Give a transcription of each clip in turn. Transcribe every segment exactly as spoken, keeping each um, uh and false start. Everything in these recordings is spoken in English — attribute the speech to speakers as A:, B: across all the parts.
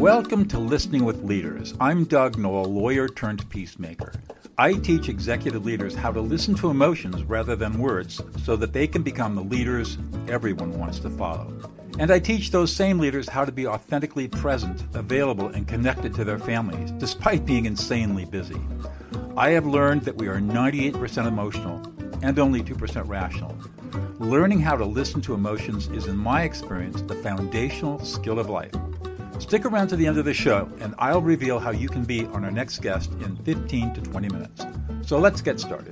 A: Welcome to Listening with Leaders. I'm Doug Noll, lawyer turned peacemaker. I teach executive leaders how to listen to emotions rather than words so that they can become the leaders everyone wants to follow. And I teach those same leaders how to be authentically present, available, and connected to their families, despite being insanely busy. I have learned that we are ninety-eight percent emotional and only two percent rational. Learning how to listen to emotions is, in my experience, the foundational skill of life. Stick around to the end of the show, and I'll reveal how you can be on our next guest in fifteen to twenty minutes. So let's get started.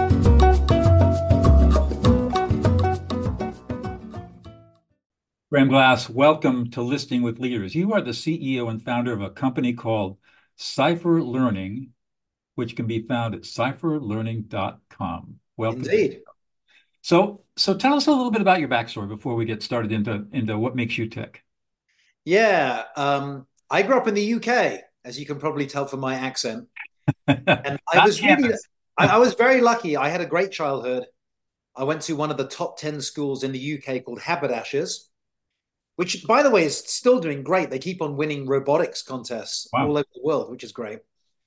A: Graham Glass, welcome to Listening with Leaders. You are the C E O and founder of a company called Cypher Learning, which can be found at cypher learning dot com. Welcome.
B: Indeed.
A: So, so tell us a little bit about your backstory before we get started into, into what makes you tick.
B: Yeah, um, I grew up in the U K, as you can probably tell from my accent. And I was really, I, I was very lucky. I had a great childhood. I went to one of the top ten schools in the U K called Haberdashers, which, by the way, is still doing great. They keep on winning robotics contests
A: Wow.
B: all over the world, which is great.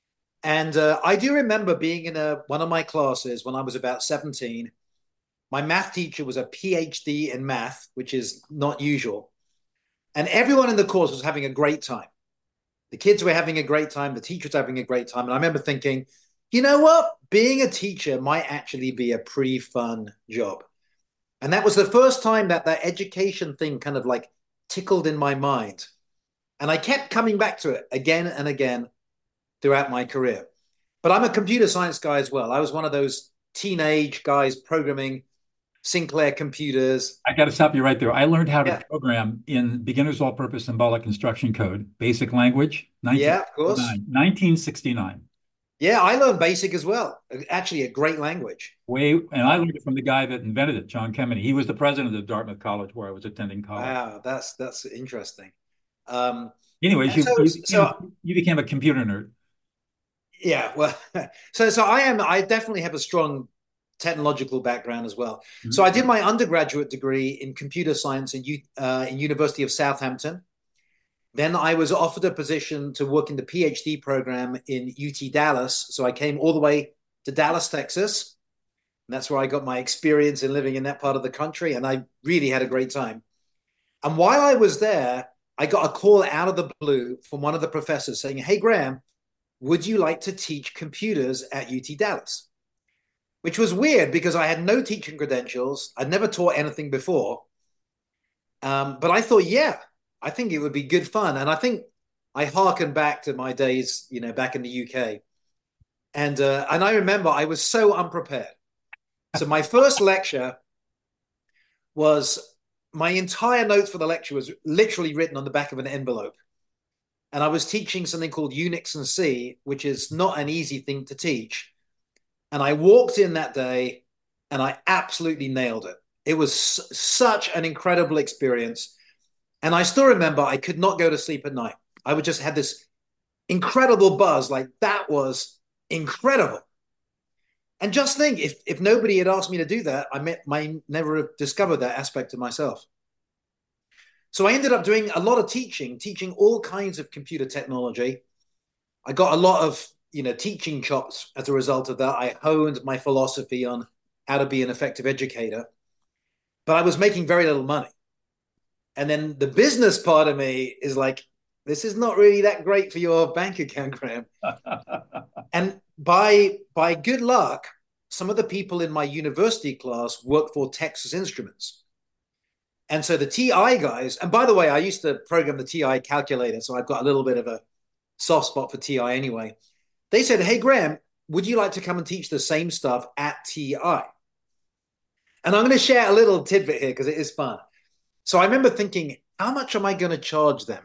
B: And uh, I do remember being in a, one of my classes when I was about seventeen. My math teacher was a P H D in math, which is not usual. And everyone in the course was having a great time. The kids were having a great time. The teacher was having a great time. And I remember thinking, you know what? Being a teacher might actually be a pretty fun job. And that was the first time that that education thing kind of like tickled in my mind. And I kept coming back to it again and again throughout my career. But I'm a computer science guy as well. I was one of those teenage guys programming Sinclair computers.
A: I got to stop you right there. I learned how to
B: Yeah.
A: program in beginner's all-purpose symbolic instruction code, basic language,
B: Yeah, of course.
A: nineteen sixty-nine.
B: Yeah, I learned BASIC as well. Actually, a great language.
A: Way, and I learned it from the guy that invented it, John Kemeny. He was the president of Dartmouth College where I was attending college.
B: Wow, that's that's interesting. Um,
A: Anyways, you,
B: so,
A: you,
B: so
A: became, you became a computer nerd.
B: Yeah, well, so so I am. I definitely have a strong technological background as well. Mm-hmm. So I did my undergraduate degree in computer science in uh, in University of Southampton. Then I was offered a position to work in the PhD program in U T Dallas. So I came all the way to Dallas, Texas. And that's where I got my experience in living in that part of the country. And I really had a great time. And while I was there, I got a call out of the blue from one of the professors saying, "Hey, Graham, would you like to teach computers at U T Dallas?" Which was weird because I had no teaching credentials. I'd never taught anything before. Um, but I thought, yeah, I think it would be good fun. And I think I hearkened back to my days, you know, back in the U K. And, uh, and I remember I was so unprepared. So my first lecture was, my entire notes for the lecture was literally written on the back of an envelope. And I was teaching something called Unix and C, which is not an easy thing to teach. And I walked in that day and I absolutely nailed it. It was such an incredible experience. And I still remember I could not go to sleep at night. I would just had this incredible buzz, like that was incredible. And just think, if, if nobody had asked me to do that, I might, might never have discovered that aspect of myself. So I ended up doing a lot of teaching, teaching all kinds of computer technology. I got a lot of you know, teaching chops as a result of that. I honed my philosophy on how to be an effective educator, but I was making very little money. And then the business part of me is like, this is not really that great for your bank account, Graham. And by, by good luck, some of the people in my university class worked for Texas Instruments. And so the T I guys, and by the way, I used to program the T I calculator, so I've got a little bit of a soft spot for T I anyway. They said, "Hey, Graham, would you like to come and teach the same stuff at T I?" And I'm going to share a little tidbit here because it is fun. So I remember thinking, how much am I going to charge them?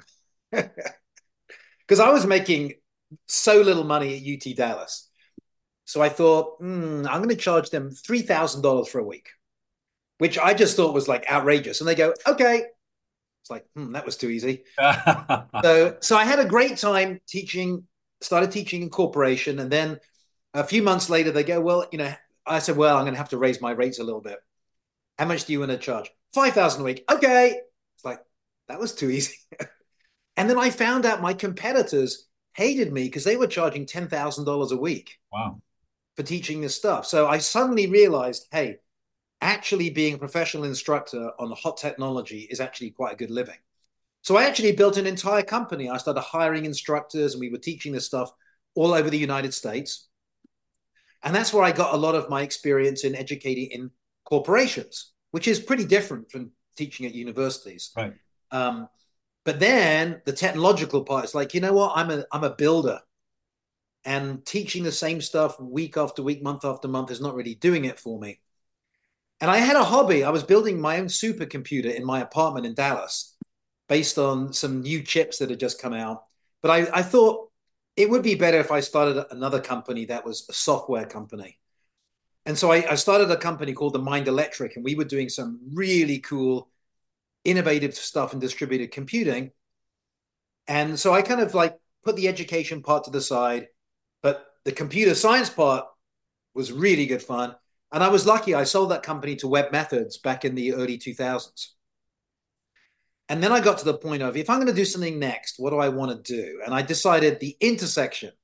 B: Because I was making so little money at U T Dallas. So I thought, hmm, I'm going to charge them three thousand dollars for a week, which I just thought was like outrageous. And they go, okay. It's like, hmm, that was too easy. so, so I had a great time teaching started teaching incorporation. And then a few months later, they go, well, you know, I said, well, I'm going to have to raise my rates a little bit. How much do you want to charge? five thousand a week. Okay. It's like, that was too easy. And then I found out my competitors hated me because they were charging ten thousand dollars a week
A: Wow.
B: for teaching this stuff. So I suddenly realized, hey, actually being a professional instructor on hot technology is actually quite a good living. So I actually built an entire company. I started hiring instructors and we were teaching this stuff all over the United States. And that's where I got a lot of my experience in educating in corporations, which is pretty different from teaching at universities.
A: Right.
B: Um, but then the technological part is like, you know what? I'm a I'm a builder, and teaching the same stuff week after week, month after month is not really doing it for me. And I had a hobby. I was building my own supercomputer in my apartment in Dallas based on some new chips that had just come out. But I, I thought it would be better if I started another company that was a software company. And so I, I started a company called the Mind Electric, and we were doing some really cool, innovative stuff in distributed computing. And so I kind of like put the education part to the side, but the computer science part was really good fun. And I was lucky. I sold that company to Web Methods back in the early two thousands. And then I got to the point of, if I'm going to do something next, what do I want to do? And I decided the intersection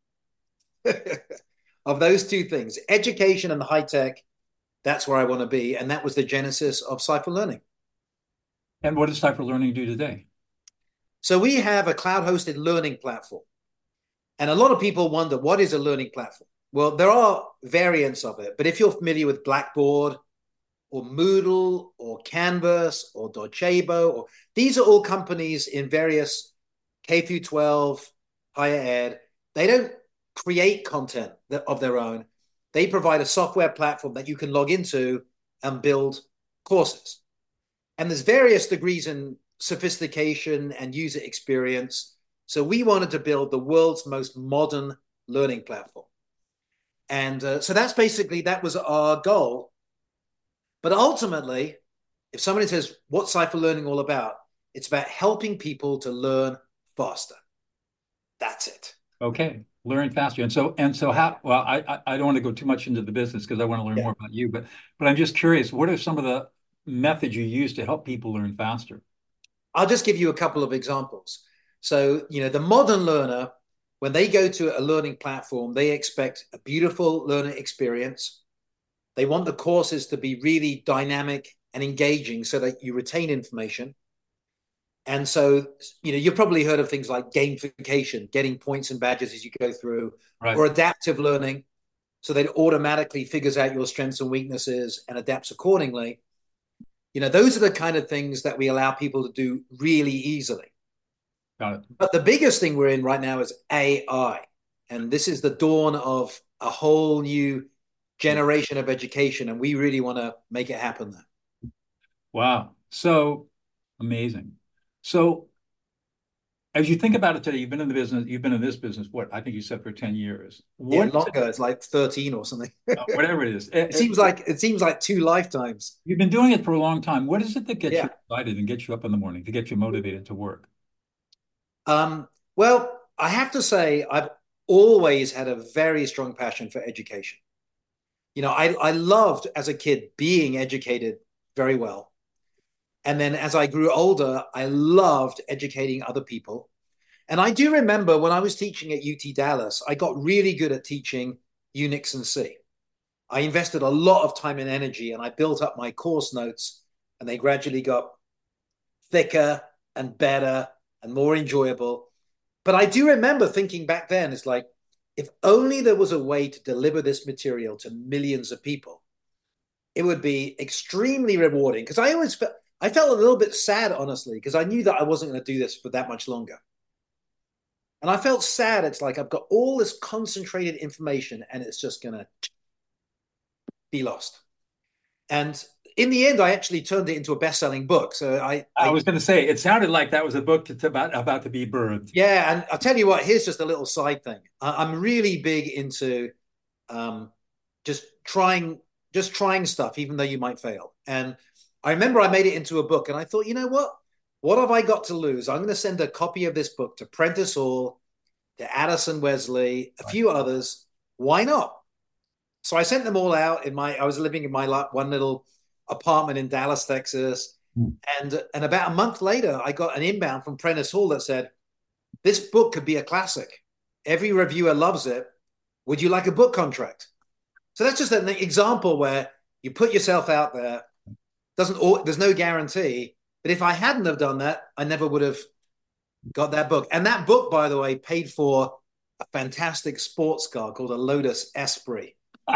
B: of those two things, education and the high tech, that's where I want to be. And that was the genesis of Cypher Learning.
A: And what does Cypher Learning do today?
B: So we have a cloud-hosted learning platform. And a lot of people wonder, what is a learning platform? Well, there are variants of it. But if you're familiar with Blackboard or Moodle or Canvas or Docebo, or these are all companies in various K through twelve, higher ed. They don't create content of their own. They provide a software platform that you can log into and build courses. And there's various degrees in sophistication and user experience. So we wanted to build the world's most modern learning platform. And uh, so that's basically, that was our goal. But ultimately, if somebody says, what's Cypher Learning all about? It's about helping people to learn faster. That's it.
A: Okay. Learn faster. And so, and so how, well, I, I don't want to go too much into the business because I want to learn yeah. more about you, but, but I'm just curious, what are some of the methods you use to help people learn faster?
B: I'll just give you a couple of examples. So, you know, the modern learner, when they go to a learning platform, they expect a beautiful learner experience. They want the courses to be really dynamic and engaging so that you retain information. And so, you know, you've probably heard of things like gamification, getting points and badges as you go through, right. or adaptive learning, so that it automatically figures out your strengths and weaknesses and adapts accordingly. You know, those are the kind of things that we allow people to do really easily.
A: Got it.
B: But the biggest thing we're in right now is A I. And this is the dawn of a whole new generation of education. And we really want to make it happen there.
A: Wow. So amazing. So as you think about it today, you've been in the business, you've been in this business, what, I think you said for ten years. What
B: yeah, longer. It? It's like thirteen or something.
A: uh, whatever it is.
B: It, it seems it, like it seems like two lifetimes.
A: You've been doing it for a long time. What is it that gets
B: yeah.
A: you excited and gets you up in the morning, to get you motivated to work?
B: Um, well, I have to say, I've always had a very strong passion for education. You know, I, I loved as a kid being educated very well. And then as I grew older, I loved educating other people. And I do remember when I was teaching at U T Dallas, I got really good at teaching Unix and C. I invested a lot of time and energy, and I built up my course notes, and they gradually got thicker and better and more enjoyable. But I do remember thinking back then, it's like, if only there was a way to deliver this material to millions of people, it would be extremely rewarding. Because I always felt, I felt a little bit sad, honestly, because I knew that I wasn't going to do this for that much longer. And I felt sad. It's like, I've got all this concentrated information and it's just going to be lost. And in the end, I actually turned it into a best-selling book. So I,
A: I, I was going to say, it sounded like that was a book that's about about to be birthed.
B: Yeah, and I'll tell you what. Here's just a little side thing. I'm really big into um, just trying, just trying stuff, even though you might fail. And I remember I made it into a book, and I thought, you know what? What have I got to lose? I'm going to send a copy of this book to Prentice Hall, to Addison Wesley, a few others. Why not? So I sent them all out. In my, I was living in my one little apartment in Dallas, Texas. Hmm. And, and about a month later, I got an inbound from Prentice Hall that said, this book could be a classic. Every reviewer loves it. Would you like a book contract? So that's just an example where you put yourself out there. Doesn't there's no guarantee. But if I hadn't have done that, I never would have got that book. And that book, by the way, paid for a fantastic sports car called a Lotus Esprit.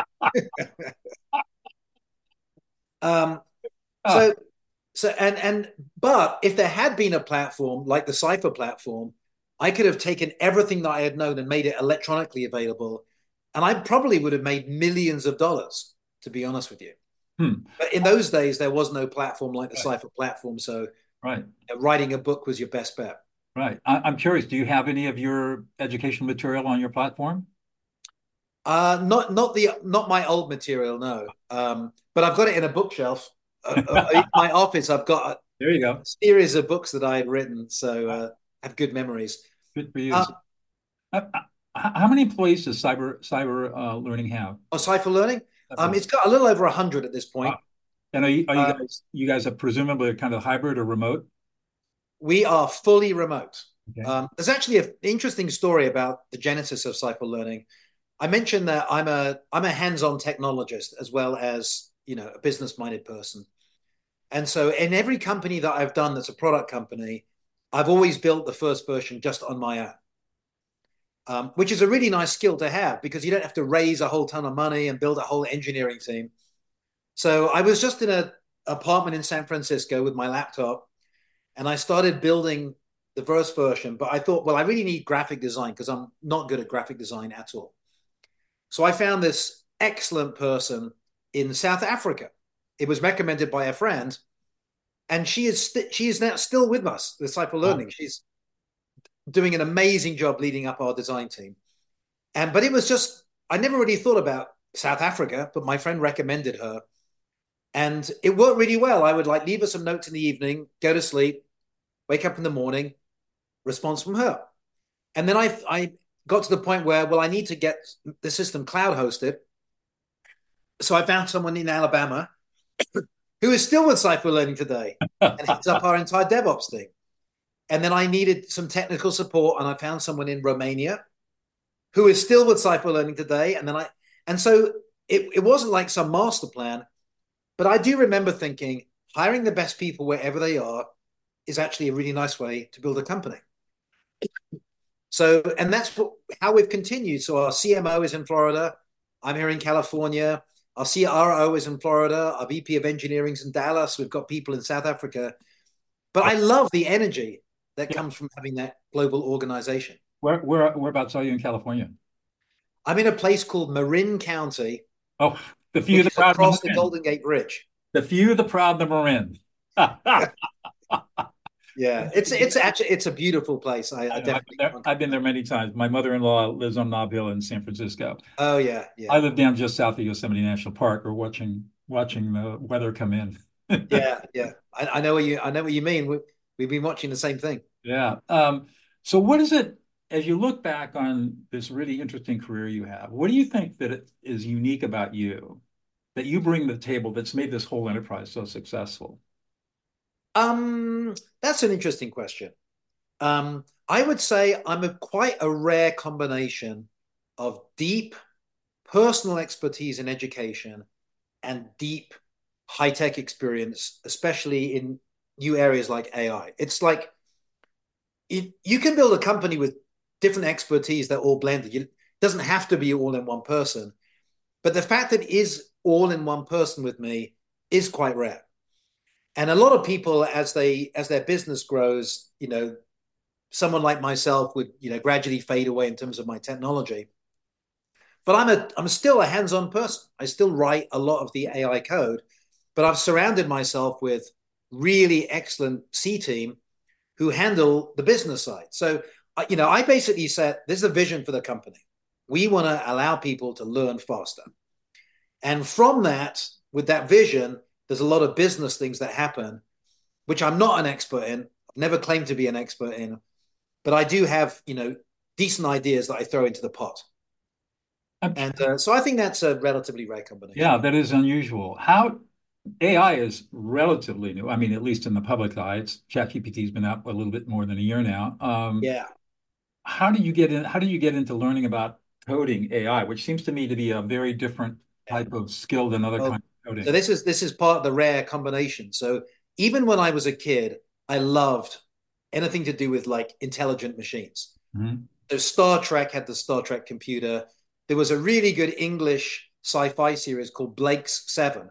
B: um, so, so and and but if there had been a platform like the Cypher platform, I could have taken everything that I had known and made it electronically available, and I probably would have made millions of dollars, to be honest with you.
A: Hmm.
B: But in those days, there was no platform like the
A: Right.
B: Cypher platform, so
A: Right.
B: writing a book was your best bet.
A: Right. I, I'm curious, do you have any of your educational material on your platform?
B: Uh, not not the not my old material, no. Um, but I've got it in a bookshelf. Uh, uh, in my office, I've got
A: There you
B: a
A: go.
B: series of books that I had written, so uh, I have good memories.
A: Good for you.
B: Uh,
A: So, uh, uh, how many employees does Cyber Cyber uh, Learning have?
B: on Cypher Learning, um,
A: Cyber-
B: it's got a little over a hundred at this
A: Wow.
B: point.
A: And are you are you
B: Uh,
A: guys you guys are presumably kind of hybrid or remote?
B: we are fully remote.
A: Okay.
B: Um, there's actually an interesting story about the genesis of Cypher Learning. I mentioned that I'm a I'm a hands-on technologist as well as you know a business-minded person. And so in every company that I've done that's a product company, I've always built the first version just on my own, um, which is a really nice skill to have because you don't have to raise a whole ton of money and build a whole engineering team. So I was just in an apartment in San Francisco with my laptop and I started building the first version. But I thought, well, I really need graphic design because I'm not good at graphic design at all. So I found this excellent person in South Africa. It was recommended by a friend and she is st- she is now still with us with Cypher
A: Wow.
B: Learning. She's doing an amazing job leading up our design team. And but it was just I never really thought about South Africa, but my friend recommended her, and it worked really well. I would like leave her some notes in the evening, go to sleep, wake up in the morning, response from her, and then I I got to the point where well I need to get the system cloud hosted, so I found someone in Alabama who is still with Cypher Learning today and heads up our entire DevOps thing. And then I needed some technical support, and I found someone in Romania who is still with Cypher Learning today. And then I, and so it, it wasn't like some master plan, but I do remember thinking hiring the best people wherever they are is actually a really nice way to build a company. So, and that's what, how we've continued. So our C M O is in Florida. I'm here in California. Our C R O is in Florida. Our V P of engineering is in Dallas. We've got people in South Africa. But I love the energy that
A: Yeah.
B: comes from having that global organization.
A: Where where whereabouts are you in California?
B: I'm in a place called Marin County,
A: Oh, the few,
B: which
A: the
B: is
A: proud, and the
B: across the
A: Marin.
B: Golden Gate Bridge.
A: The few, the proud, the Marin.
B: Yeah, it's it's actually it's a beautiful place. I, I
A: I know, I've been
B: definitely
A: there.
B: can't
A: I've been
B: complain.
A: there many times. My mother-in-law lives on Nob Hill in San Francisco.
B: Oh yeah,
A: I
B: yeah,
A: live down just south of Yosemite National Park. We're watching watching the weather come in.
B: yeah, yeah. I, I know what you I know what you mean. We, we've been watching the same thing.
A: Yeah. Um, so what is it, as you look back on this really interesting career you have, what do you think that it is unique about you that you bring to the table that's made this whole enterprise so successful?
B: Um, that's an interesting question. Um, I would say I'm a quite a rare combination of deep personal expertise in education and deep high tech experience, especially in new areas like A I. It's like you, you can build a company with different expertise that all blended. It doesn't have to be all in one person, but the fact that it is all in one person with me is quite rare. And a lot of people, as they as their business grows, you know, someone like myself would you know gradually fade away in terms of my technology. But I'm a I'm still a hands-on person. I still write a lot of the A I code, but I've surrounded myself with really excellent C team who handle the business side. So you know, I basically said this is a vision for the company. We want to allow people to learn faster. And from that, with that vision, there's a lot of business things that happen, which I'm not an expert in. I've never claimed to be an expert in, but I do have, you know, decent ideas that I throw into the pot.
A: I'm,
B: And uh, so I think that's a relatively rare combination.
A: yeah, that is unusual. How A I is relatively new. I mean, at least in the public eye, it's ChatGPT has been out a little bit more than a year now. Um,
B: Yeah.
A: how do you get in, how do you get into learning about coding A I, which seems to me to be a very different type of skill than other
B: Well,
A: kinds of
B: so
A: coding?
B: this is this is part of the rare combination. So even when I was a kid, I loved anything to do with like intelligent machines.
A: Mhm.
B: So Star Trek had the Star Trek computer. There was a really good English sci-fi series called Blake's Seven,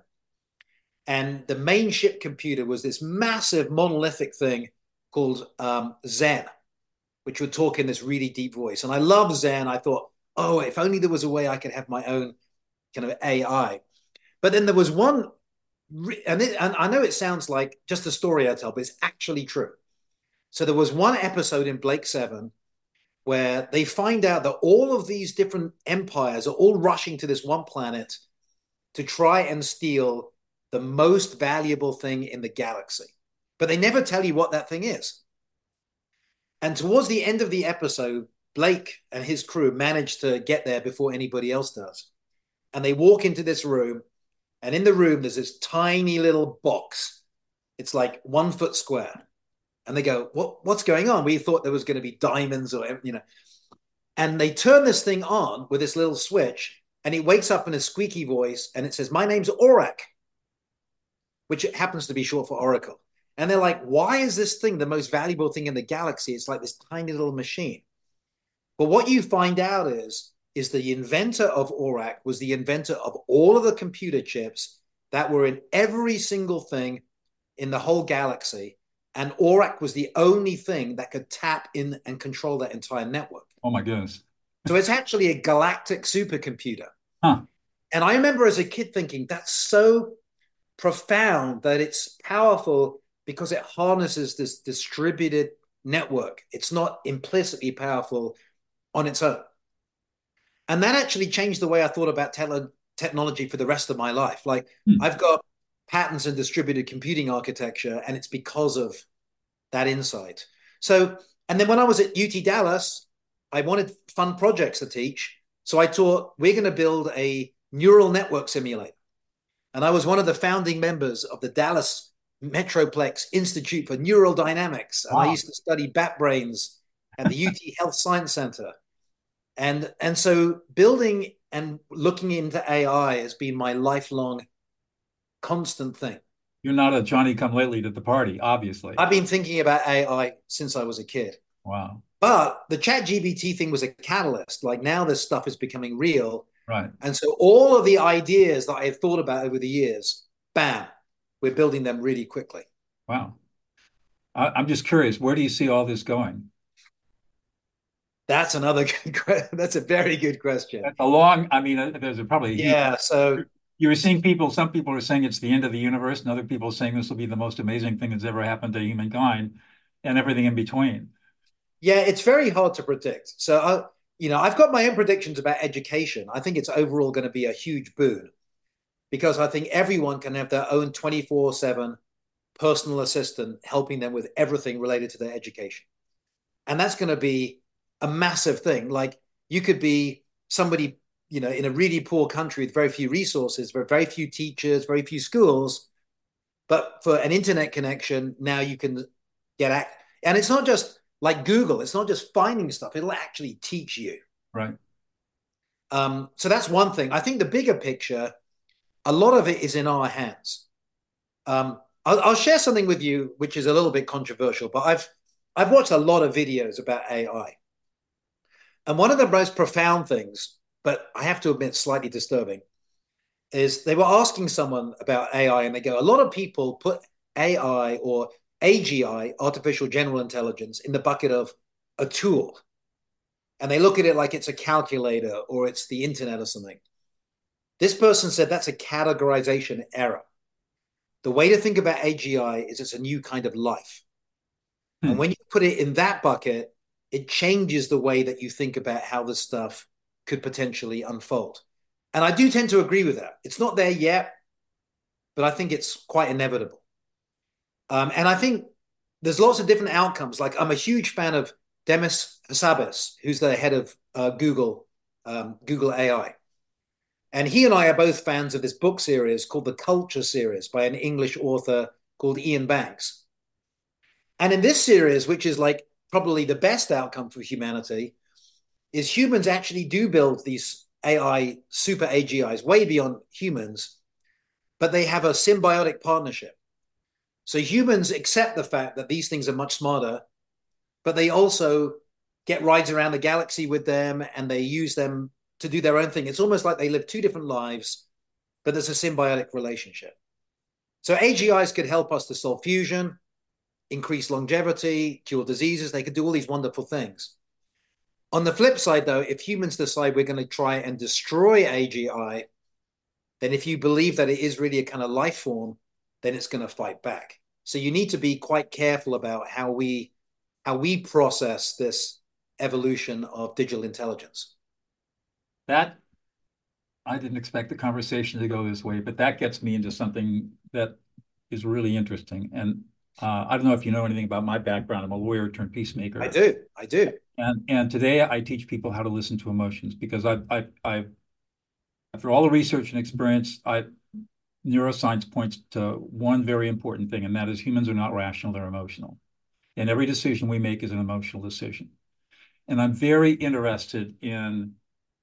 B: and the main ship computer was this massive monolithic thing called um, Zen, which would talk in this really deep voice. And I love Zen. I thought, oh, if only there was a way I could have my own kind of A I. But then there was one, and, it, and I know it sounds like just a story I tell, but it's actually true. So there was one episode in Blake Seven where they find out that all of these different empires are all rushing to this one planet to try and steal the most valuable thing in the galaxy. But they never tell you what that thing is. And towards the end of the episode, Blake and his crew manage to get there before anybody else does. And they walk into this room, and in the room, there's this tiny little box. It's like one foot square. And they go, what, what's going on? We thought there was going to be diamonds or, you know. And they turn this thing on with this little switch, and it wakes up in a squeaky voice, and it says, my name's Aurak, which happens to be short for Oracle. And they're like, why is this thing the most valuable thing in the galaxy? It's like this tiny little machine. But what you find out is, is the inventor of Aurak was the inventor of all of the computer chips that were in every single thing in the whole galaxy. And Aurak was the only thing that could tap in and control that entire network.
A: Oh my goodness.
B: So it's actually a galactic supercomputer.
A: Huh.
B: And I remember as a kid thinking, that's so profound that it's powerful because it harnesses this distributed network. It's not implicitly powerful on its own. And that actually changed the way I thought about tele- technology for the rest of my life. Like
A: Hmm.
B: I've got patents in distributed computing architecture, and it's because of that insight. So, and then when I was at U T Dallas, I wanted fun projects to teach. So I taught, we're going to build a neural network simulator. And I was one of the founding members of the Dallas Metroplex Institute for Neural Dynamics. And I
A: Wow.
B: used to study bat brains at the U T Health Science Center. And, and so building and looking into A I has been my lifelong constant thing.
A: You're not a Johnny come lately to the party, obviously.
B: I've been thinking about A I since I was a kid.
A: Wow.
B: But the Chat G P T thing was a catalyst. Like now this stuff is becoming real.
A: Right.
B: And so all of the ideas that I've thought about over the years, bam, we're building them really quickly.
A: Wow. I, I'm just curious, where do you see all this going?
B: That's another good, that's a very good question.
A: That's a long, I mean, uh, there's a probably a huge,
B: Yeah. So
A: you're seeing people, some people are saying it's the end of the universe, and other people are saying this will be the most amazing thing that's ever happened to humankind, and everything in between.
B: yeah, it's very hard to predict. So I, you know, I've got my own predictions about education. I think it's overall going to be a huge boon because I think everyone can have their own twenty-four seven personal assistant helping them with everything related to their education. And that's going to be a massive thing. Like you could be somebody, you know, in a really poor country with very few resources, very few teachers, very few schools. But for an internet connection, now you can get at, and it's not just like Google, it's not just finding stuff, it'll actually teach you.
A: Right.
B: Um, so that's one thing. I think the bigger picture, a lot of it is in our hands. Um, I'll, I'll share something with you, which is a little bit controversial, but I've I've watched a lot of videos about A I. And one of the most profound things, but I have to admit slightly disturbing, is they were asking someone about A I and they go, a lot of people put A I or A G I, artificial general intelligence, in the bucket of a tool. And they look at it like it's a calculator or it's the internet or something. This person said that's a categorization error. The way to think about A G I is it's a new kind of life. And
A: Hmm.
B: when you put it in that bucket, it changes the way that you think about how this stuff could potentially unfold. And I do tend to agree with that. It's not there yet, but I think it's quite inevitable. Um, and I think there's lots of different outcomes. Like I'm a huge fan of Demis Hassabis, who's the head of uh, Google, um, Google A I. And he and I are both fans of this book series called the Culture Series by an English author called Ian Banks. And in this series, which is like probably the best outcome for humanity is humans actually do build these A I, super A G Is, way beyond humans, but they have a symbiotic partnership. So humans accept the fact that these things are much smarter, but they also get rides around the galaxy with them and they use them to do their own thing. It's almost like they live two different lives, but there's a symbiotic relationship. So A G Is could help us to solve fusion, increase longevity, cure diseases. They could do all these wonderful things. On the flip side, though, if humans decide we're going to try and destroy A G I, then if you believe that it is really a kind of life form, then it's going to fight back. So you need to be quite careful about how we how we process this evolution of digital intelligence.
A: That, I didn't expect the conversation to go this way, but that gets me into something that is really interesting. And uh, I don't know if you know anything about my background. I'm a lawyer turned peacemaker.
B: I do. I do.
A: And and today I teach people how to listen to emotions because I I I after all the research and experience, I neuroscience points to one very important thing, and that is humans are not rational, they're emotional. And every decision we make is an emotional decision. And I'm very interested in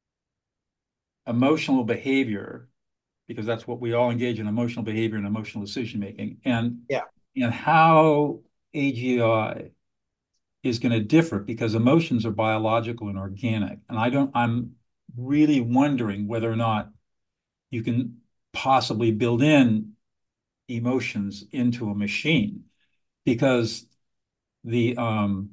A: emotional behavior because that's what we all engage in, emotional behavior and emotional decision making. And,
B: yeah.
A: and how A G I is going to differ because emotions are biological and organic. And I don't, I'm really wondering whether or not you can possibly build in emotions into a machine because the um,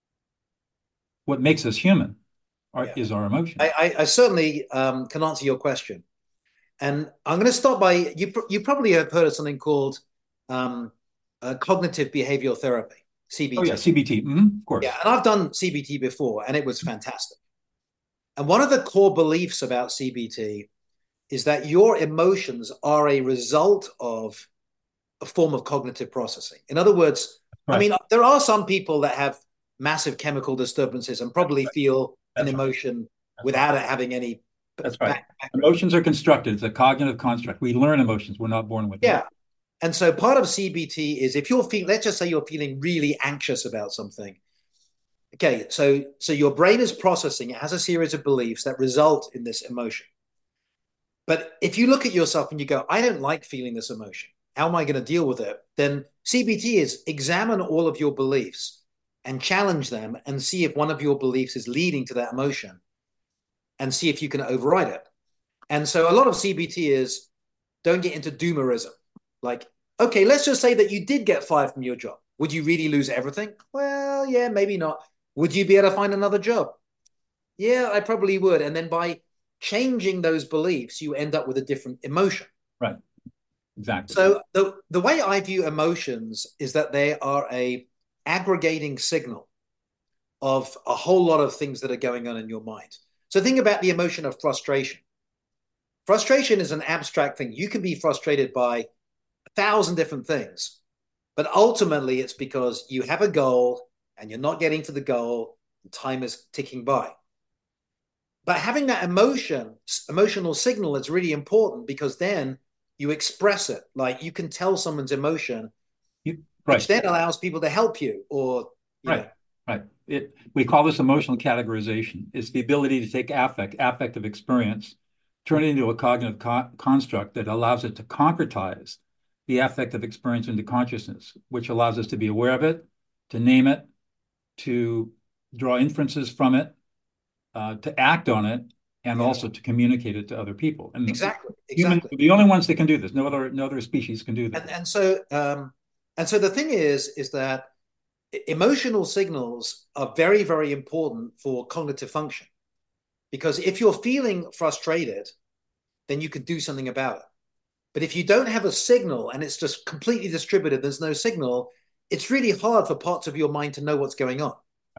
A: what makes us human are, yeah. is our emotions.
B: I, I, I certainly um, can answer your question, and I'm going to start by you. You probably have heard of something called um, uh, cognitive behavioral therapy, C B T.
A: Oh yeah, C B T, mm-hmm, of course.
B: Yeah, and I've done C B T before, and it was fantastic. And one of the core beliefs about C B T is that your emotions are a result of a form of cognitive processing. In other words, right. I mean, there are some people that have massive chemical disturbances and probably right. feel That's an emotion right. without right. it having any.
A: That's right. Background. Emotions are constructed. It's a cognitive construct. We learn emotions. We're not born with them.
B: Yeah. And so part of C B T is if you're feeling, let's just say you're feeling really anxious about something. Okay, so so your brain is processing. It has a series of beliefs that result in this emotion. But if you look at yourself and you go, I don't like feeling this emotion. How am I going to deal with it? Then C B T is examine all of your beliefs and challenge them and see if one of your beliefs is leading to that emotion and see if you can override it. And so a lot of C B T is don't get into doomerism. Like, okay, let's just say that you did get fired from your job. Would you really lose everything? Well, yeah, maybe not. Would you be able to find another job? Yeah, I probably would. And then by changing those beliefs, you end up with a different emotion.
A: Right. Exactly.
B: So the, the way I view emotions is that they are a aggregating signal of a whole lot of things that are going on in your mind. So think about the emotion of frustration. Frustration is an abstract thing. You can be frustrated by a thousand different things, but ultimately it's because you have a goal and you're not getting to the goal and time is ticking by. But having that emotion, emotional signal is really important because then you express it. Like you can tell someone's emotion, you, right. which then allows people to help you or, you
A: right,
B: know.
A: right. It, we call this emotional categorization. It's the ability to take affect, affective experience, turn it into a cognitive co construct that allows it to concretize the affective experience into consciousness, which allows us to be aware of it, to name it, to draw inferences from it, uh, to act on it, and yeah. also to communicate it to other people. And
B: exactly,
A: humans
B: exactly.
A: are the only ones that can do this. No other, no other species can do that.
B: And, and so, um, and so the thing is, is that emotional signals are very, very important for cognitive function. Because if you're feeling frustrated, then you can do something about it. But if you don't have a signal and it's just completely distributed, there's no signal, it's really hard for parts of your mind to know what's going on.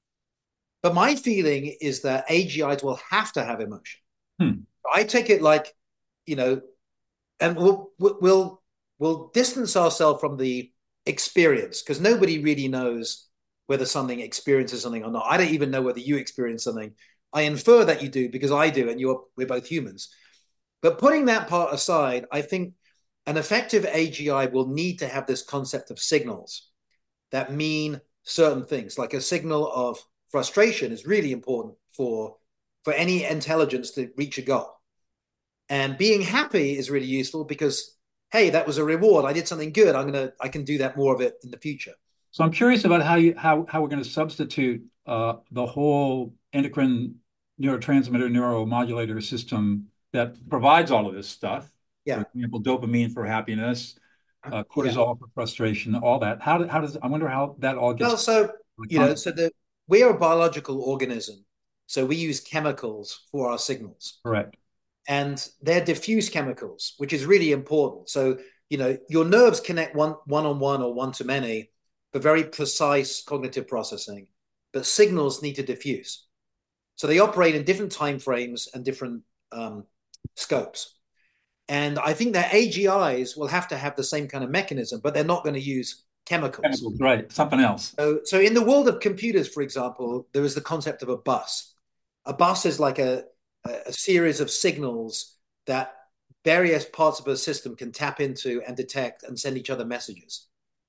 B: But my feeling is that A G Is will have to have emotion.
A: Hmm.
B: I take it like, you know, and we'll we'll we'll distance ourselves from the experience because nobody really knows whether something experiences something or not. I don't even know whether you experience something. I infer that you do because I do, and you're we're both humans. But putting that part aside, I think an effective A G I will need to have this concept of signals that mean certain things. Like a signal of frustration is really important for for any intelligence to reach a goal. And being happy is really useful because, hey, that was a reward. I did something good. I'm gonna I can do that more of it in the future.
A: So I'm curious about how you how how we're going to substitute uh, the whole endocrine neurotransmitter neuromodulator system that provides all of this stuff. For
B: Yeah.
A: example, dopamine for happiness, uh,
B: Yeah.
A: cortisol for frustration, all that. How do, how does I wonder how that all gets
B: Well, so you know,
A: content.
B: so the we're a biological organism, so we use chemicals for our signals,
A: Correct.
B: and they're diffuse chemicals, which is really important. So you know, your nerves connect one one on one or one to many for very precise cognitive processing, but signals need to diffuse. So they operate in different time frames and different um, scopes. And I think that A G Is will have to have the same kind of mechanism, but they're not going to use chemicals.
A: Chemicals, right? Something else.
B: So, so in the world of computers, for example, there is the concept of a bus. A bus is like a, a series of signals that various parts of a system can tap into and detect and send each other messages.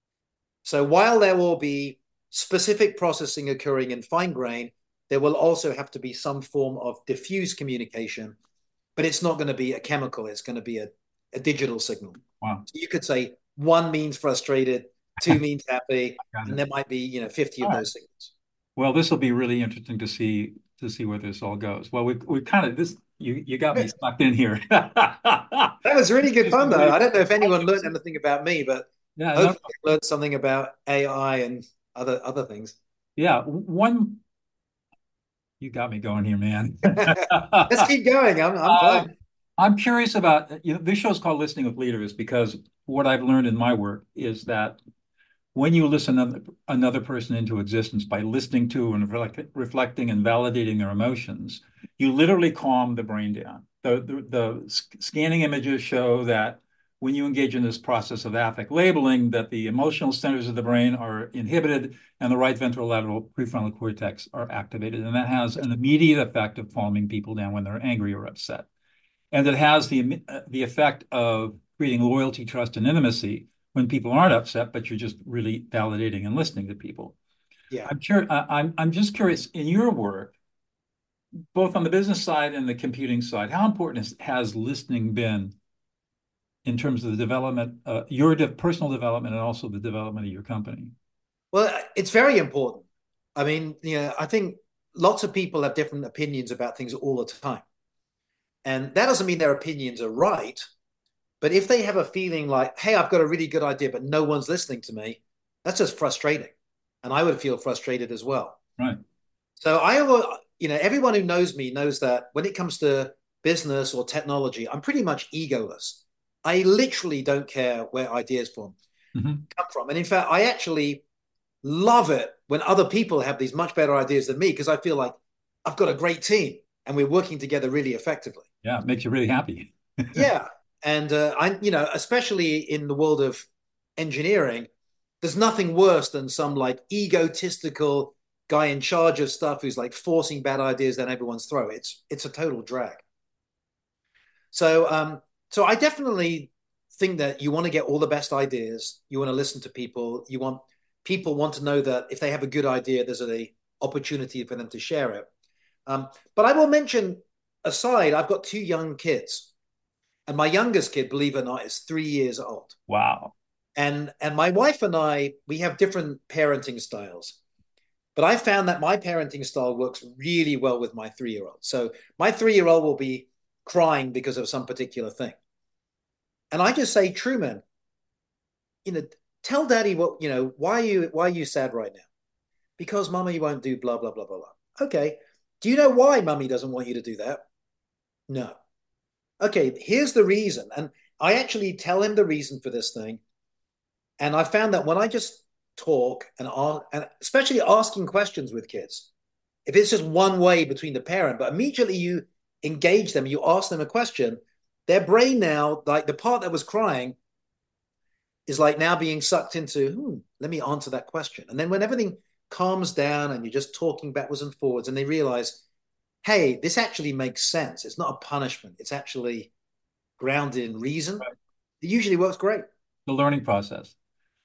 B: So while there will be specific processing occurring in fine grain, there will also have to be some form of diffuse communication, but it's not going to be a chemical. It's going to be a, a digital signal.
A: Wow.
B: So you could say one means frustrated, two means happy,
A: Got
B: and
A: it.
B: there might be, you know, fifty
A: All
B: of
A: right.
B: those signals.
A: Well, this will be really interesting to see to see where this all goes. Well, we we kind of this you you got me sucked in here.
B: That was really good fun, though. I don't know if anyone
A: I
B: learned anything about me, but
A: Yeah, no,
B: hopefully they learned something about A I and other other things.
A: yeah. One, you got me going here, man.
B: Let's keep going. I'm I'm
A: Um,
B: fine.
A: I'm curious about, you know, this show is called Listening with Leaders because what I've learned in my work is that when you listen another, another person into existence by listening to and reflect, reflecting and validating their emotions, you literally calm the brain down. The, the, the scanning images show that when you engage in this process of affect labeling, that the emotional centers of the brain are inhibited and the right ventrolateral prefrontal cortex are activated. And that has an immediate effect of calming people down when they're angry or upset. And it has the, the effect of creating loyalty, trust, and intimacy when people aren't upset, but you're just really validating and listening to people.
B: Yeah.
A: I'm curious, I'm I'm just curious in your work, both on the business side and the computing side, how important is, has listening been in terms of the development, uh, your de personal development, and also the development of your company?
B: Well, it's very important. I mean, you know, I think lots of people have different opinions about things all the time. And that doesn't mean their opinions are right. But if they have a feeling like, hey, I've got a really good idea, but no one's listening to me, that's just frustrating. And I would feel frustrated as well.
A: Right.
B: So I, you know, everyone who knows me knows that when it comes to business or technology, I'm pretty much egoless. I literally don't care where ideas from
A: Mm-hmm.
B: come from. And in fact, I actually love it when other people have these much better ideas than me because I feel like I've got a great team and we're working together really effectively.
A: Yeah, it makes you really happy.
B: Yeah. And uh, I, you know, especially in the world of engineering, there's nothing worse than some like egotistical guy in charge of stuff who's like forcing bad ideas down everyone's throat. It's it's a total drag. So um, so I definitely think that you want to get all the best ideas. You want to listen to people. You want people want to know that if they have a good idea, there's a opportunity for them to share it. Um, but I will mention aside, I've got two young kids. And my youngest kid, believe it or not, is three years old.
A: Wow.
B: And and my wife and I, we have different parenting styles. But I found that my parenting style works really well with my three-year-old. So my three-year-old will be crying because of some particular thing. And I just say, Truman, you know, tell daddy what, you know, why are you why are you sad right now? Because mommy won't do blah, blah, blah, blah, blah. Okay. Do you know why mommy doesn't want you to do that? No. Okay, here's the reason. And I actually tell him the reason for this thing. And I found that when I just talk and, and especially asking questions with kids, if it's just one way between the parent, but immediately you engage them, you ask them a question, their brain now, like the part that was crying, is like now being sucked into, hmm, let me answer that question. And then when everything calms down and you're just talking backwards and forwards, and they realize, hey, this actually makes sense. It's not a punishment. It's actually grounded in reason.
A: Right.
B: It usually works great.
A: The learning process.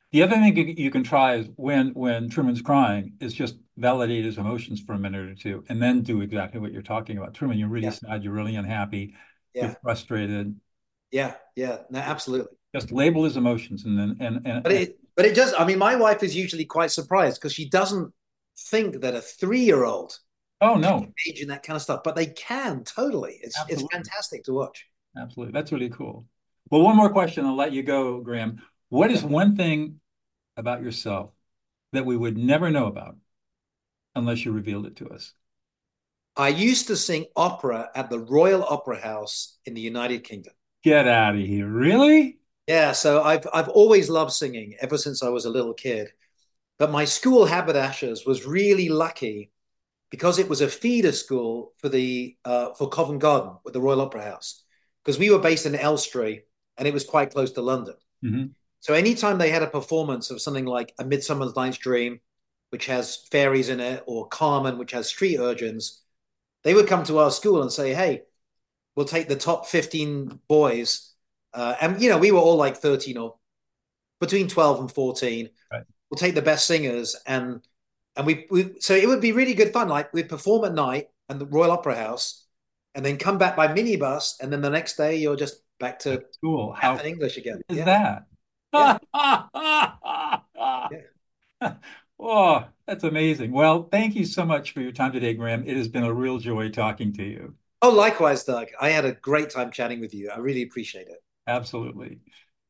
A: The other thing you, you can try is when when Truman's crying is just validate his emotions for a minute or two, and then do exactly what you're talking about. Truman, you're really
B: Yeah,
A: sad. You're really unhappy. You're
B: yeah,
A: frustrated.
B: yeah, yeah. No, absolutely.
A: Just label his emotions, and then and and,
B: But
A: and
B: it, but it does. I mean, my wife is usually quite surprised because she doesn't think that a three-year-old
A: oh
B: can
A: no,
B: engage in that kind of stuff, but they can totally. It's it's
A: absolutely,
B: fantastic to watch.
A: absolutely. That's really cool. Well, one more question. I'll let you go, Graham. What is
B: Yeah.
A: one thing about yourself that we would never know about unless you revealed it to us?
B: I used to sing opera at the Royal Opera House in the United Kingdom.
A: Get out of here. Really?
B: Yeah, so I've I've always loved singing ever since I was a little kid. But my school, Haberdashers, was really lucky because it was a feeder school for the uh, for Covent Garden with the Royal Opera House, because we were based in Elstree and it was quite close to London.
A: Mm-hmm.
B: So anytime they had a performance of something like A Midsummer Night's Dream, which has fairies in it, or Carmen, which has street urchins, they would come to our school and say, "Hey, we'll take the top fifteen boys," uh, and you know we were all like thirteen or between twelve and fourteen.
A: Right.
B: We'll take the best singers and and we, we so it would be really good fun. Like we'd perform at night at the Royal Opera House, and then come back by minibus, and then the next day you're just back to
A: That's cool.
B: math
A: How
B: and English again.
A: is
B: Yeah,
A: that?
B: yeah, yeah.
A: Oh, that's amazing. Well, thank you so much for your time today, Graham. It has been a real joy talking to you.
B: Oh, likewise, Doug. I had a great time chatting with you. I really appreciate it.
A: Absolutely.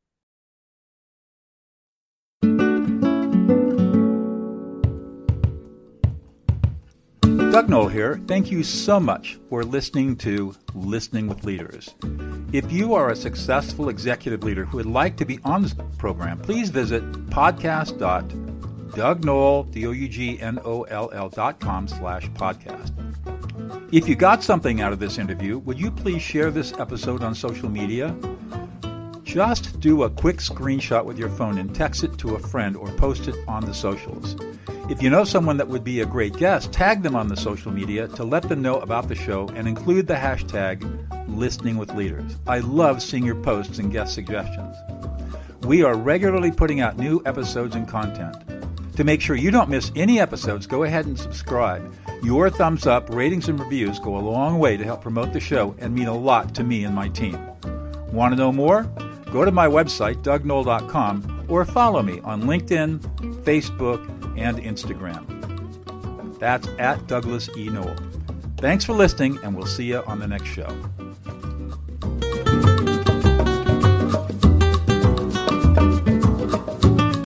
A: Doug Noll here. Thank you so much for listening to Listening with Leaders. If you are a successful executive leader who would like to be on this program, please visit podcast.dougnoll, D O U G N O L L dot com slash podcast. If you got something out of this interview, would you please share this episode on social media? Just do a quick screenshot with your phone and text it to a friend or post it on the socials. If you know someone that would be a great guest, tag them on the social media to let them know about the show and include the hashtag Listening with Leaders. I love seeing your posts and guest suggestions. We are regularly putting out new episodes and content. To make sure you don't miss any episodes, go ahead and subscribe. Your thumbs up, ratings, and reviews go a long way to help promote the show and mean a lot to me and my team. Want to know more? Go to my website, doug noll dot com, or follow me on LinkedIn, Facebook, and Instagram. That's at Douglas E. Noll. Thanks for listening, and we'll see you on the next show.